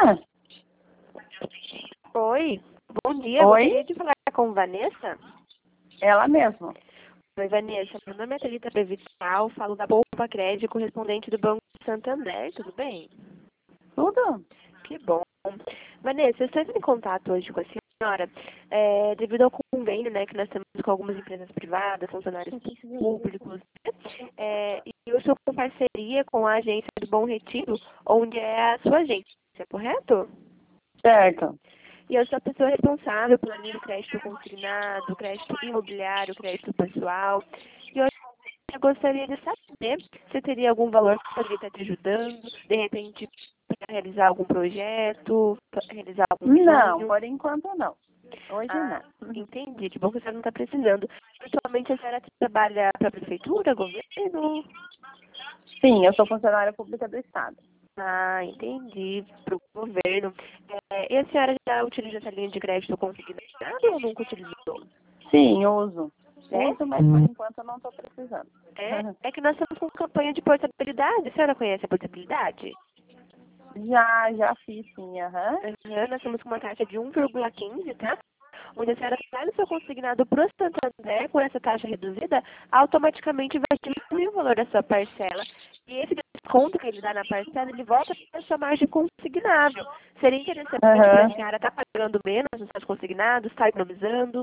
Vanessa? Oi, bom dia. Oi? Gostaria de falar com Vanessa? Ela mesma. Oi, Vanessa. Meu nome é Thalita Prevital, falo da Poupa Crédito, correspondente do Banco Santander. Tudo bem? Tudo? Que bom. Vanessa, eu estou entrando em contato hoje com a senhora devido ao convênio, né, que nós temos com algumas empresas privadas, funcionários públicos, e eu estou com parceria com a agência do Bom Retiro, onde é a sua agência, correto? Certo. E eu sou a pessoa responsável pelo anil crédito consignado, crédito imobiliário, crédito pessoal. E hoje eu gostaria de saber se teria algum valor que poderia estar te ajudando, de repente, para realizar algum projeto, para realizar algum Não, sonho. por enquanto não. Hoje Ah, não. entendi. Que bom que a senhora não está precisando. Atualmente a senhora trabalha para a prefeitura, governo? Sim, eu sou funcionária pública do Estado. Ah, entendi. Para o governo. E a senhora já utiliza essa linha de crédito consignado ou nunca utilizou? Sim, uso. É? Uso, mas por enquanto eu não estou precisando. É que nós estamos com campanha de portabilidade. A senhora conhece a portabilidade? Já fiz sim, aham. Nós estamos com uma taxa de 1,15, tá? Onde a senhora traz o seu consignado para o Santander com essa taxa reduzida, automaticamente vai diminuir o valor da sua parcela. E esse desconto que ele dá na parcela, ele volta para a sua margem consignável. Seria interessante para a Aham. senhora estar pagando menos nos seus consignados, estar economizando.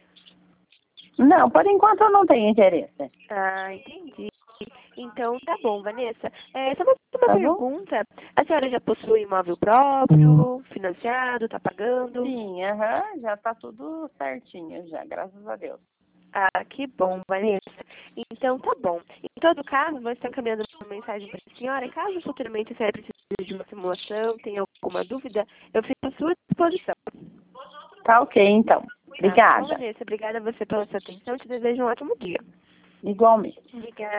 Não, por enquanto eu não tenho interesse. Ah, entendi. Então, tá bom, Vanessa. Só uma Tá bom? pergunta. A senhora já possui imóvel próprio, financiado, tá pagando? Sim, aham, já tá tudo certinho já, graças a Deus. Ah, que bom, Vanessa. Então, tá bom. Em todo caso, vou estar encaminhando uma mensagem para a senhora. Caso futuramente a senhora precise de uma simulação, tenha alguma dúvida, eu fico à sua disposição. Tá ok, então. Tá bom, Obrigada. Vanessa? Obrigada a você pela sua atenção. Te desejo um ótimo dia. Igualmente. Obrigada.